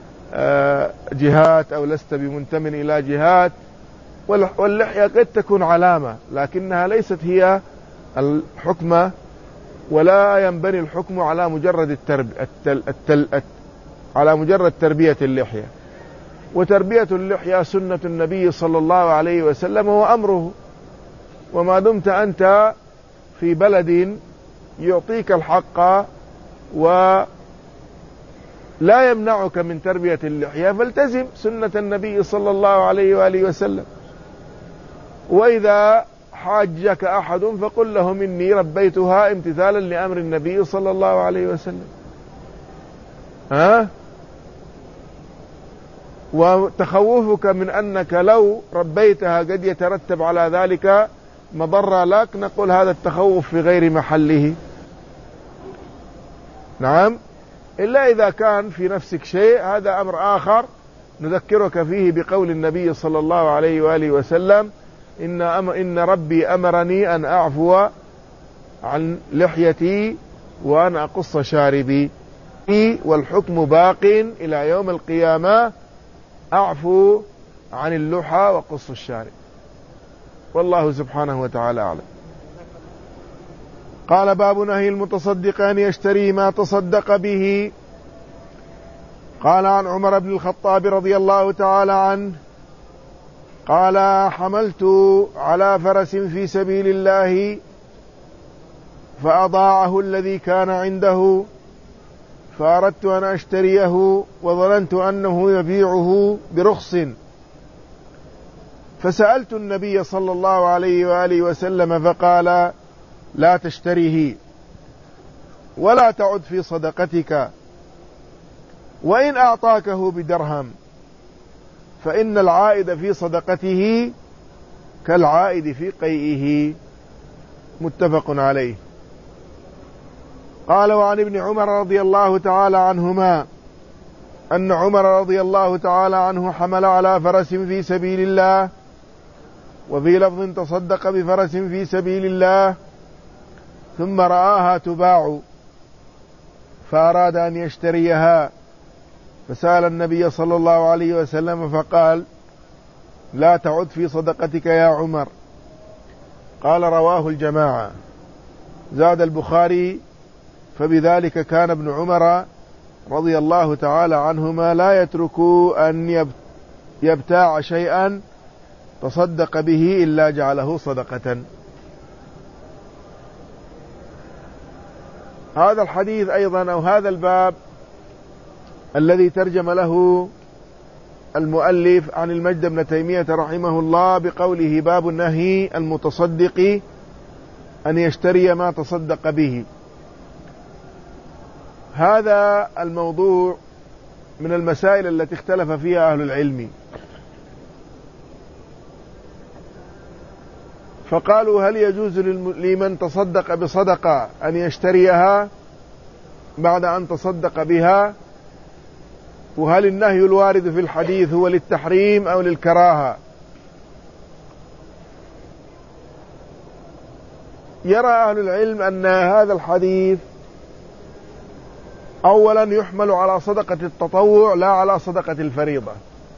جهات أو لست بمنتمن إلى جهات. واللحية قد تكون علامة لكنها ليست هي الحكمة، ولا ينبني الحكم على مجرد الترب... التل... التل... على مجرد تربية اللحية. وتربية اللحية سنة النبي صلى الله عليه وسلم وأمره، وما دمت أنت في بلد يعطيك الحق ولا يمنعك من تربية اللحية فالتزم سنة النبي صلى الله عليه وآله وسلم. وإذا حاجك أحد فقل لهم إني ربيتها امتثالا لأمر النبي صلى الله عليه وسلم. ها؟ وتخوفك من أنك لو ربيتها قد يترتب على ذلك مضرة لك، نقول هذا التخوف في غير محله. نعم، إلا إذا كان في نفسك شيء، هذا أمر آخر نذكرك فيه بقول النبي صلى الله عليه وآله وسلم: إن, أم إن ربي أمرني أن أعفو عن لحيتي وأن أقص شاربي، والحكم باق إلى يوم القيامة، أعفو عن اللحى وقص الشارب. والله سبحانه وتعالى أعلم. قال: باب نهي المتصدق أن يشتري ما تصدق به. قال: عن عمر بن الخطاب رضي الله تعالى عنه قال: حملت على فرس في سبيل الله فأضاعه الذي كان عنده، فأردت أن أشتريه وظننت أنه يبيعه برخص، فسألت النبي صلى الله عليه وآله وسلم فقال: لا تشتريه ولا تعد في صدقتك، وإن أعطاكه بدرهم فإن العائد في صدقته كالعائد في قيئه. متفق عليه. قال: وعن ابن عمر رضي الله تعالى عنهما أن عمر رضي الله تعالى عنه حمل على فرس في سبيل الله، وفي لفظ تصدق بفرس في سبيل الله، ثم رآها تباع فأراد أن يشتريها، فسأل النبي صلى الله عليه وسلم فقال: لا تعد في صدقتك يا عمر. قال: رواه الجماعة. زاد البخاري: فبذلك كان ابن عمر رضي الله تعالى عنهما لا يترك أن يبتاع شيئا تصدق به إلا جعله صدقة. هذا الحديث أيضا، أو هذا الباب الذي ترجم له المؤلف عن المجد بن تيمية رحمه الله بقوله: باب النهي المتصدق أن يشتري ما تصدق به. هذا الموضوع من المسائل التي اختلف فيها أهل العلم، فقالوا: هل يجوز لمن تصدق بصدقة أن يشتريها بعد أن تصدق بها؟ وهل النهي الوارد في الحديث هو للتحريم أو للكراهة؟ يرى أهل العلم أن هذا الحديث أولا يحمل على صدقة التطوع لا على صدقة الفريضة.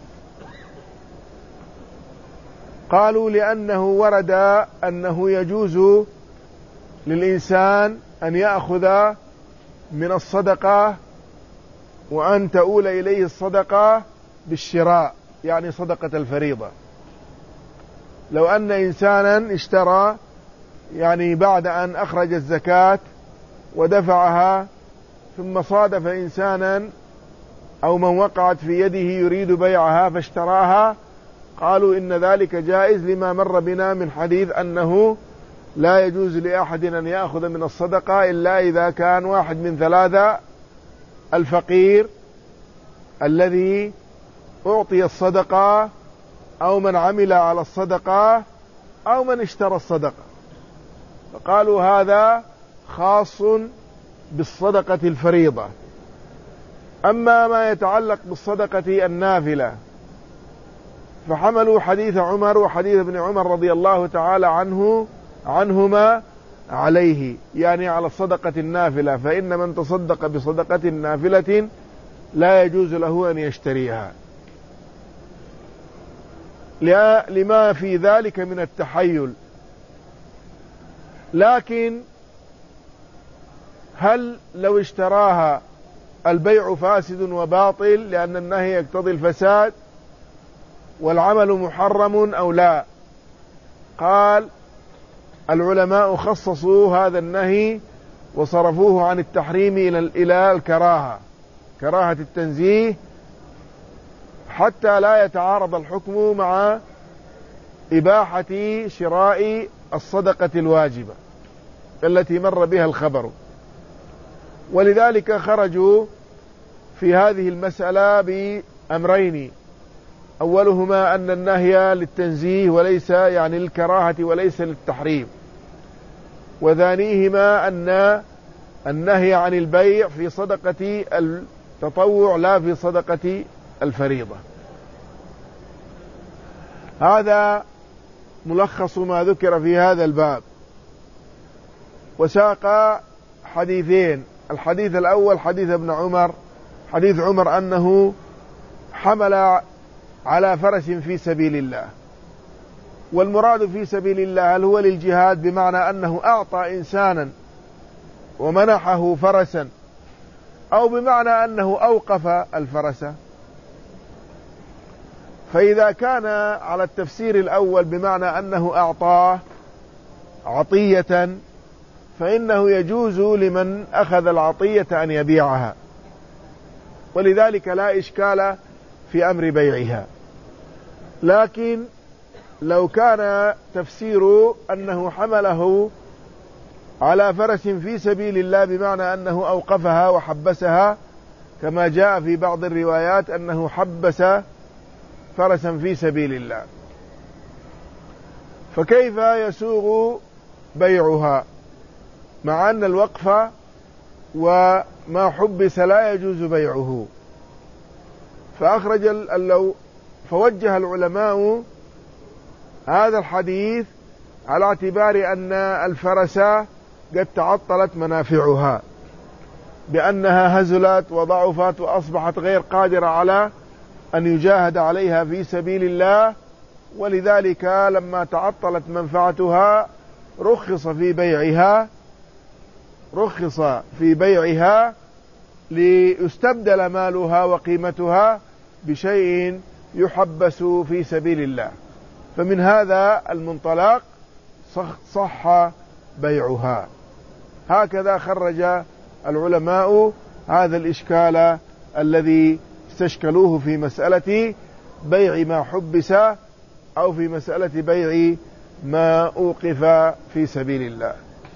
قالوا: لأنه ورد أنه يجوز للإنسان أن يأخذ من الصدقة وأن تؤول إليه الصدقة بالشراء، يعني صدقة الفريضة. لو أن إنسانا اشترى يعني بعد أن أخرج الزكاة ودفعها، ثم صادف إنسانا أو من وقعت في يده يريد بيعها فاشتراها، قالوا إن ذلك جائز لما مر بنا من حديث أنه لا يجوز لأحد أن يأخذ من الصدقة إلا إذا كان واحد من ثلاثة: الفقير الذي أعطي الصدقة، أو من عمل على الصدقة، أو من اشترى الصدقة. فقالوا هذا خاص بالصدقة الفريضة. أما ما يتعلق بالصدقة النافلة فحملوا حديث عمر وحديث ابن عمر رضي الله تعالى عنه عنهما عليه، يعني على الصدقة النافلة، فإن من تصدق بصدقة نافلة لا يجوز له أن يشتريها لما في ذلك من التحيل. لكن هل لو اشتراها البيع فاسد وباطل لأن النهي يقتضي الفساد والعمل محرم أو لا؟ قال العلماء خصصوا هذا النهي وصرفوه عن التحريم إلى الكراهة، كراهة التنزيه، حتى لا يتعارض الحكم مع إباحة شراء الصدقة الواجبة التي مر بها الخبر. ولذلك خرجوا في هذه المسألة بأمرين: أولهما أن النهي للتنزيه وليس يعني للكراهة وليس للتحريم، وثانيهما أن النهي عن البيع في صدقة التطوع لا في صدقة الفريضة. هذا ملخص ما ذكر في هذا الباب. وساق حديثين: الحديث الأول حديث ابن عمر، حديث عمر أنه حمل على فرس في سبيل الله. والمراد في سبيل الله هل هو للجهاد بمعنى أنه أعطى إنسانا ومنحه فرسا، أو بمعنى أنه أوقف الفرس؟ فإذا كان على التفسير الأول بمعنى أنه أعطاه عطية فإنه يجوز لمن أخذ العطية أن يبيعها، ولذلك لا إشكال في أمر بيعها. لكن لو كان تفسير أنه حمله على فرس في سبيل الله بمعنى أنه أوقفها وحبسها، كما جاء في بعض الروايات أنه حبس فرسا في سبيل الله، فكيف يسوغ بيعها مع أن الوقف وما حبس لا يجوز بيعه؟ فأخرج اللو فوجه العلماء هذا الحديث على اعتبار أن الفرس قد تعطلت منافعها بأنها هزلت وضعفت وأصبحت غير قادرة على أن يجاهد عليها في سبيل الله، ولذلك لما تعطلت منفعتها رخص في بيعها رخص في بيعها ليستبدل مالها وقيمتها بشيء يحبس في سبيل الله. فمن هذا المنطلق صح بيعها. هكذا خرج العلماء هذا الإشكال الذي استشكلوه في مسألة بيع ما حبس أو في مسألة بيع ما أوقف في سبيل الله.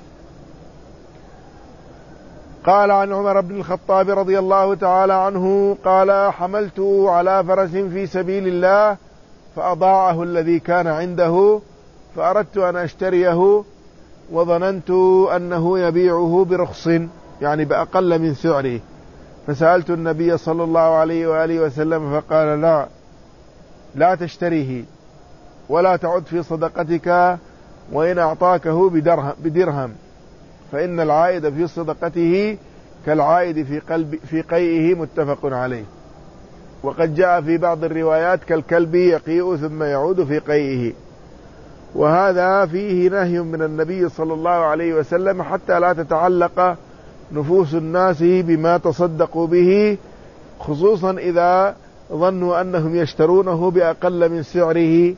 قال عن عمر بن الخطاب رضي الله تعالى عنه قال: حملت على فرس في سبيل الله فأضاعه الذي كان عنده فأردت أن أشتريه وظننت أنه يبيعه برخص، يعني بأقل من سعره، فسألت النبي صلى الله عليه وآله وسلم فقال: لا لا تشتريه ولا تعد في صدقتك وإن أعطاكه بدرهم، فإن العائد في صدقته كالعائد في قلب في قيئه، متفق عليه. وقد جاء في بعض الروايات كالكلب يقيء ثم يعود في قيئه. وهذا فيه نهي من النبي صلى الله عليه وسلم حتى لا تتعلق نفوس الناس بما تصدقوا به، خصوصا إذا ظنوا أنهم يشترونه بأقل من سعره.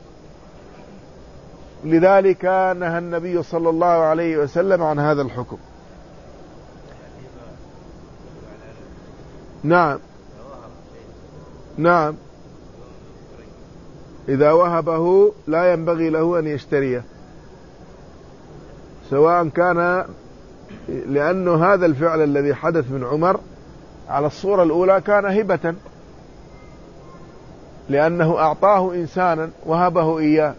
لذلك نهى النبي صلى الله عليه وسلم عن هذا الحكم. نعم نعم إذا وهبه لا ينبغي له أن يشتريه، سواء كان، لأنه هذا الفعل الذي حدث من عمر على الصورة الأولى كان هبة لأنه أعطاه إنسانا وهبه إياه،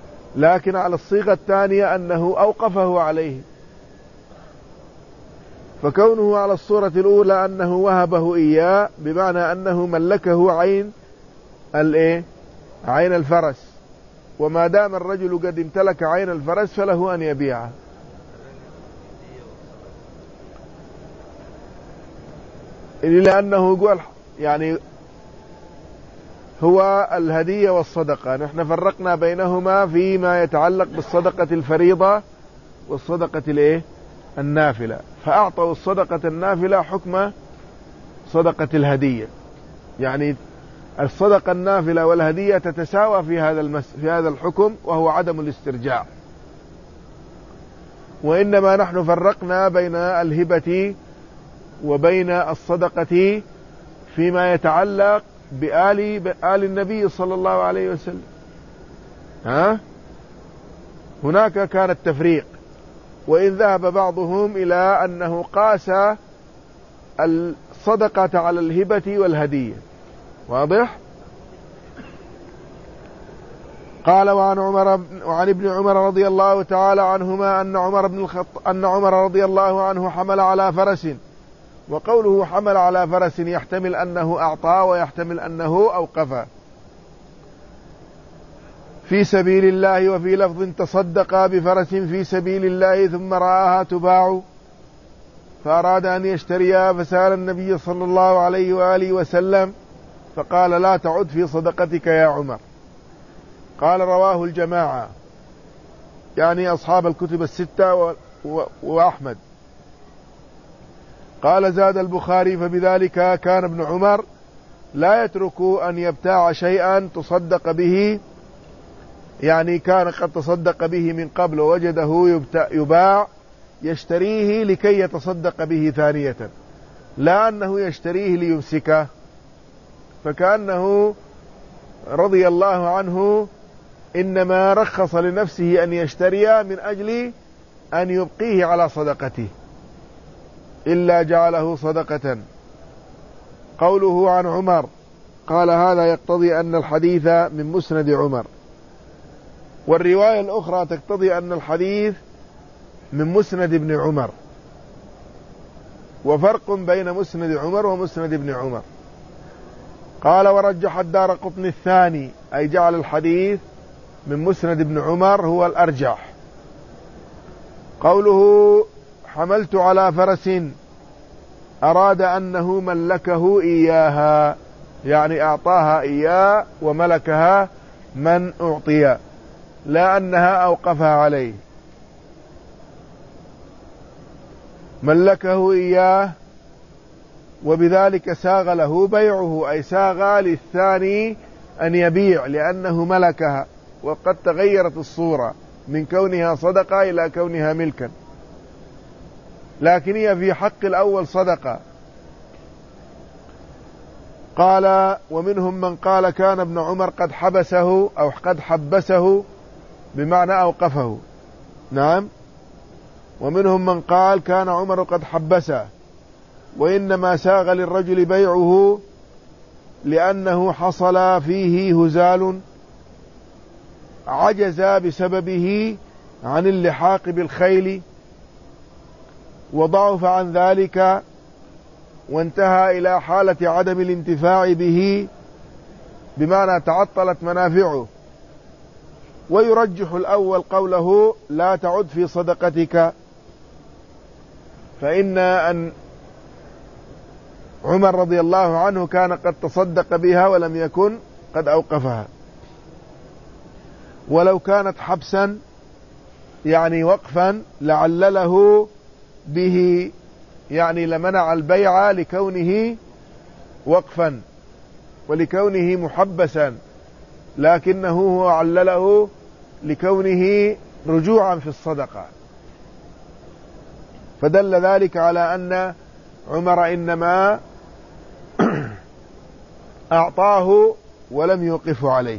لكن على الصيغة الثانية أنه أوقفه عليه، فكونه على الصورة الأولى أنه وهبه إياه بمعنى أنه ملكه عين الإيه؟ عين الفرس، وما دام الرجل قد امتلك عين الفرس فله أن يبيعه. لأنه يقول يعني هو الهدية والصدقة، نحن فرقنا بينهما فيما يتعلق بالصدقة الفريضة والصدقة الايه النافلة، فأعطوا الصدقة النافلة حكم صدقة الهدية، يعني الصدقة النافلة والهدية تتساوى في هذا المس في هذا الحكم، وهو عدم الاسترجاع. وإنما نحن فرقنا بين الهبة وبين الصدقة فيما يتعلق بآل بآل النبي صلى الله عليه وسلم. ها هناك كان التفريق، وإن ذهب بعضهم إلى أنه قاس الصدقة على الهبة والهدية. واضح؟ قال وعن عمر وعن ابن عمر رضي الله تعالى عنهما أن عمر بن الخطاب أن عمر رضي الله عنه حمل على فرس. وقوله حمل على فرس يحتمل أنه أعطى ويحتمل أنه أوقف في سبيل الله، وفي لفظ تصدق بفرس في سبيل الله ثم رآها تباع فأراد أن يشتريها، فسأل النبي صلى الله عليه وآله وسلم فقال لا تعد في صدقتك يا عمر. قال رواه الجماعة، يعني أصحاب الكتب الستة و... و... وأحمد. قال زاد البخاري فبذلك كان ابن عمر لا يترك أن يبتاع شيئا تصدق به، يعني كان قد تصدق به من قبل ووجده يباع يشتريه لكي يتصدق به ثانية، لا أنه يشتريه ليمسكه، فكأنه رضي الله عنه إنما رخص لنفسه أن يشتري من أجل أن يبقيه على صدقته إلا جعله صدقة. قوله عن عمر قال هذا يقتضي أن الحديث من مسند عمر، والرواية الأخرى تقتضي أن الحديث من مسند ابن عمر، وفرق بين مسند عمر ومسند ابن عمر. قال ورجح الدارقطني الثاني، أي جعل الحديث من مسند ابن عمر هو الأرجح. قوله حملت على فرس أراد أنه ملكه إياها، يعني أعطاها إياه وملكها من أعطي، لا أنها أوقفها عليه. ملكه إياه وبذلك ساغ له بيعه، أي ساغ للثاني أن يبيع لأنه ملكها، وقد تغيرت الصورة من كونها صدقة إلى كونها ملكا، لكن هي في حق الأول صدقة. قال ومنهم من قال كان ابن عمر قد حبسه أو قد حبسه بمعنى أوقفه. نعم، ومنهم من قال كان عمر قد حبسه، وإنما ساغ للرجل بيعه لأنه حصل فيه هزال عجز بسببه عن اللحاق بالخيل وضعف عن ذلك، وانتهى إلى حالة عدم الانتفاع به بمعنى تعطلت منافعه. ويرجح الأول قوله لا تعد في صدقتك، فإن أن عمر رضي الله عنه كان قد تصدق بها ولم يكن قد أوقفها، ولو كانت حبسا يعني وقفا لعلله به، يعني لمنع البيع لكونه وقفا ولكونه محبسا، لكنه هو علله لكونه رجوعا في الصدقة، فدل ذلك على أن عمر إنما أعطاه ولم يوقف عليه.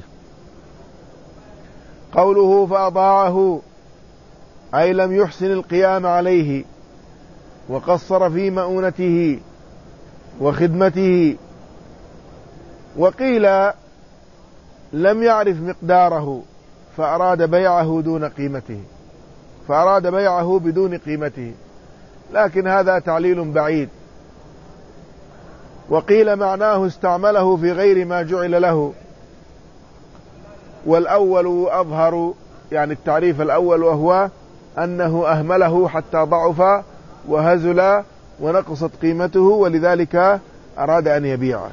قوله فأضاعه أي لم يحسن القيام عليه وقصر في مؤونته وخدمته. وقيل لم يعرف مقداره فأراد بيعه دون قيمته، فأراد بيعه بدون قيمته، لكن هذا تعليل بعيد. وقيل معناه استعمله في غير ما جعل له، والأول أظهر، يعني التعريف الأول، وهو أنه أهمله حتى ضعف وهزل ونقصت قيمته، ولذلك أراد أن يبيعه.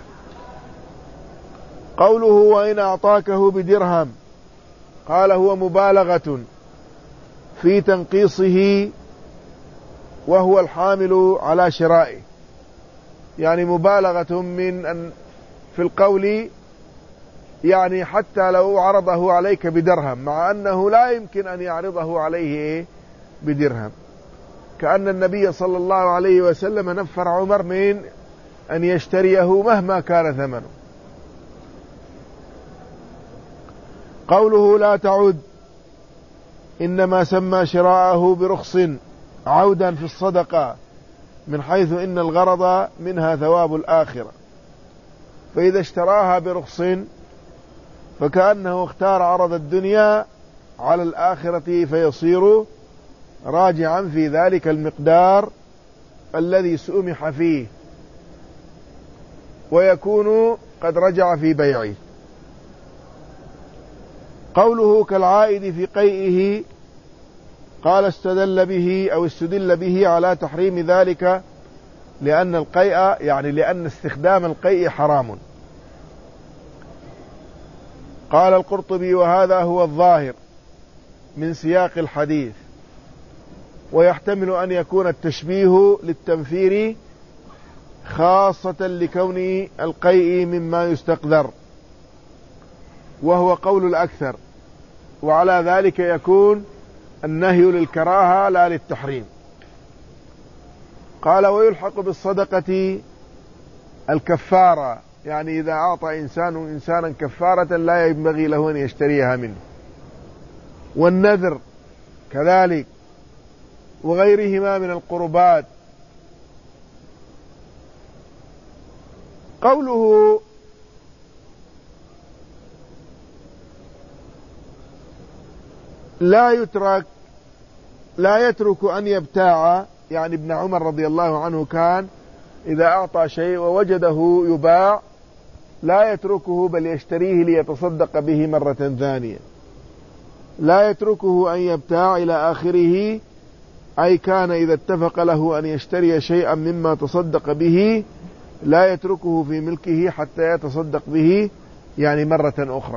قوله وإن أعطاكه بدرهم، قال هو مبالغة في تنقيصه وهو الحامل على شرائه، يعني مبالغة من أن في القول، يعني حتى لو عرضه عليك بدرهم، مع أنه لا يمكن أن يعرضه عليه بدرهم، كأن النبي صلى الله عليه وسلم نفر عمر من أن يشتريه مهما كان ثمنه. قوله لا تعد، إنما سمى شراءه برخص عودا في الصدقة، من حيث إن الغرض منها ثواب الآخرة، فإذا اشتراها برخص فكأنه اختار عرض الدنيا على الآخرة، فيصير راجعا في ذلك المقدار الذي سُمح فيه، ويكون قد رجع في بيعه. قوله كالعائد في قيئه، قال استدل به أو استدل به على تحريم ذلك، لأن القيء يعني لأن استخدام القيء حرام. قال القرطبي وهذا هو الظاهر من سياق الحديث، ويحتمل أن يكون التشبيه للتنفير خاصة لكون القيء مما يستقذر، وهو قول الأكثر، وعلى ذلك يكون النهي للكراهة لا للتحريم. قال ويلحق بالصدقة الكفارة، يعني إذا أعطى إنسان إنسانا كفارة لا ينبغي له أن يشتريها منه، والنذر كذلك، وغيرهما من القربات. قوله لا يترك لا يترك أن يبتاع، يعني ابن عمر رضي الله عنه كان إذا أعطى شيء ووجده يباع لا يتركه، بل يشتريه ليتصدق به مرة ثانية. لا يتركه أن يبتاع إلى آخره، أي كان إذا اتفق له أن يشتري شيئا مما تصدق به لا يتركه في ملكه حتى يتصدق به، يعني مرة أخرى.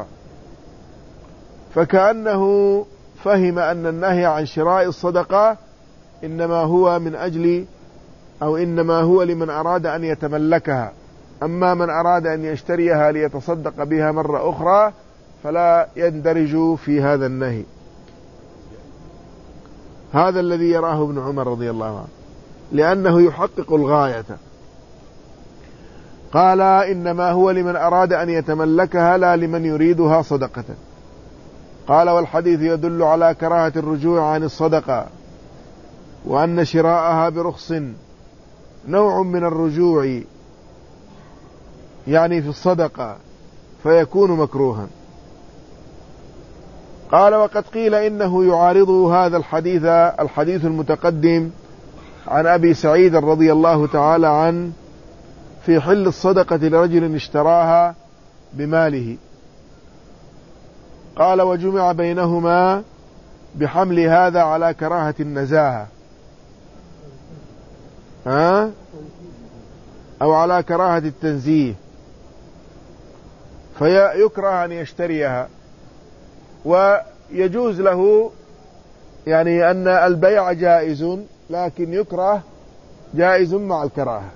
فكأنه فهم أن النهي عن شراء الصدقة إنما هو من أجل أو إنما هو لمن أراد أن يتملكها، أما من أراد أن يشتريها ليتصدق بها مرة أخرى فلا يندرج في هذا النهي. هذا الذي يراه ابن عمر رضي الله عنه، لأنه يحقق الغاية. قال إنما هو لمن أراد أن يتملكها لا لمن يريدها صدقة. قال والحديث يدل على كراهة الرجوع عن الصدقة، وأن شراءها برخص نوع من الرجوع يعني في الصدقة، فيكون مكروها. قال وقد قيل إنه يعارضه هذا الحديث الحديث المتقدم عن أبي سعيد رضي الله تعالى عنه في حل الصدقة لرجل اشتراها بماله. قال وجمع بينهما بحمل هذا على كراهة النزاهة، ها؟ أو على كراهة التنزيه، فيكره أن يشتريها، ويجوز له يعني أن البيع جائز، لكن يكره جائز مع الكراهة.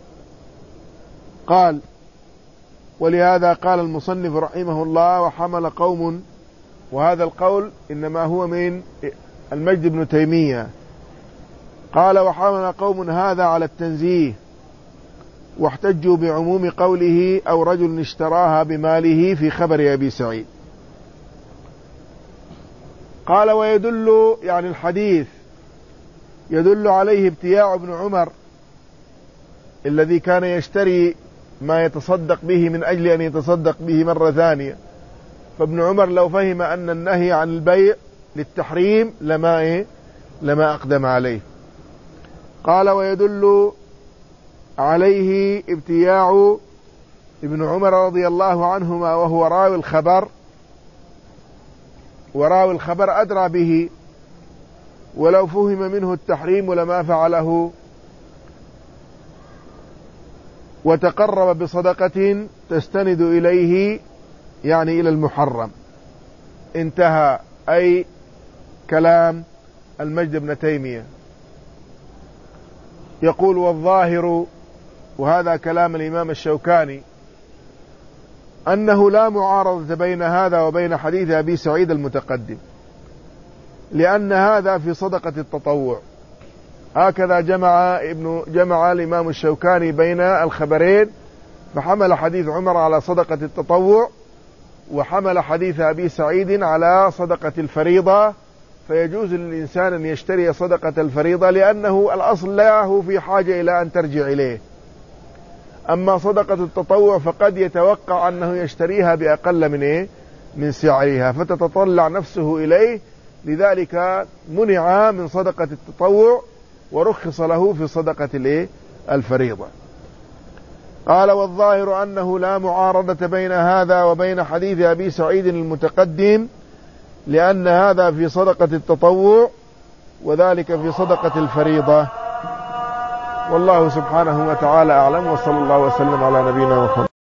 قال ولهذا قال المصنف رحمه الله وحمل قوم، وهذا القول إنما هو من المجد بن تيمية، قال وحمل قوم هذا على التنزيه، واحتجوا بعموم قوله أو رجل اشتراها بماله في خبر أبي سعيد. قال ويدل يعني الحديث يدل عليه ابتياع ابن عمر الذي كان يشتري ما يتصدق به من أجل أن يتصدق به مرة ثانية. فابن عمر لو فهم أن النهي عن البيع للتحريم لما إيه؟ لما أقدم عليه. قال ويدل عليه ابتياع ابن عمر رضي الله عنهما وهو راوي الخبر، وراوي الخبر أدرى به، ولو فهم منه التحريم لما فعله، وتقرب بصدقة تستند إليه يعني إلى المحرم. انتهى أي كلام المجد بن تيمية. يقول والظاهر، وهذا كلام الإمام الشوكاني، أنه لا معارضة بين هذا وبين حديث أبي سعيد المتقدم، لأن هذا في صدقة التطوع. هكذا جمع ابن جمع الإمام الشوكاني بين الخبرين، فحمل حديث عمر على صدقة التطوع، وحمل حديث أبي سعيد على صدقة الفريضة، فيجوز للإنسان أن يشتري صدقة الفريضة لأنه الأصل له في حاجة إلى أن ترجع إليه. أما صدقة التطوع فقد يتوقع أنه يشتريها بأقل من إيه؟ من سعرها، فتتطلع نفسه إليه، لذلك منع من صدقة التطوع ورخص له في صدقة الإيه؟ الفريضة. قال والظاهر أنه لا معارضة بين هذا وبين حديث أبي سعيد المتقدم، لأن هذا في صدقة التطوع وذلك في صدقة الفريضة. والله سبحانه وتعالى أعلم، وصلى الله وسلم على نبينا محمد.